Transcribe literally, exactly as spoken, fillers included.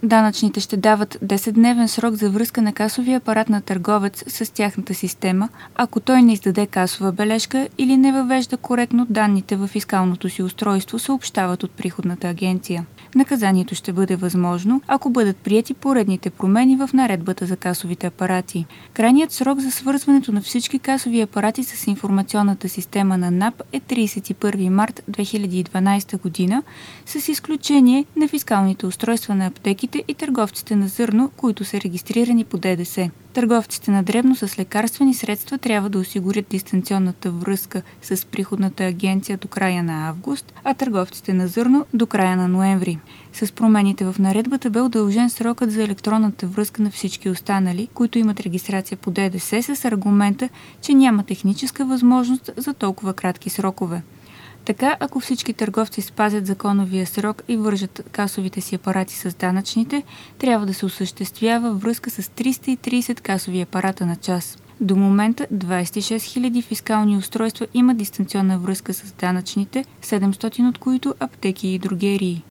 данъчните ще дават десетдневен срок за връзка на касовия апарат на търговец с тяхната система, ако той не издаде касова бележка или не въвежда коректно данните в фискалното си устройство, съобщават от Приходната агенция. Наказанието ще бъде възможно, ако бъдат приети поредните промени в наредбата за касовите апарати. Крайният срок за свързването на всички касови апарати с информационната система на НАП е тридесет и първи март две хиляди и дванадесета година, с изключение на фискалните устройства на аптеките и търговците на зърно, които са регистрирани по ДДС. Търговците на дребно с лекарствени средства трябва да осигурят дистанционната връзка с Приходната агенция до края на август, а търговците на зърно до края на ноември. С промените в наредбата бе удължен срокът за електронната връзка на всички останали, които имат регистрация по ДДС, с аргумента, че няма техническа възможност за толкова кратки срокове. Така, ако всички търговци спазят законовия срок и вържат касовите си апарати с данъчните, трябва да се осъществява връзка с триста и тридесет касови апарата на час. До момента двадесет и шест хиляди фискални устройства имат дистанционна връзка с данъчните, седемстотин от които аптеки и дрогерии.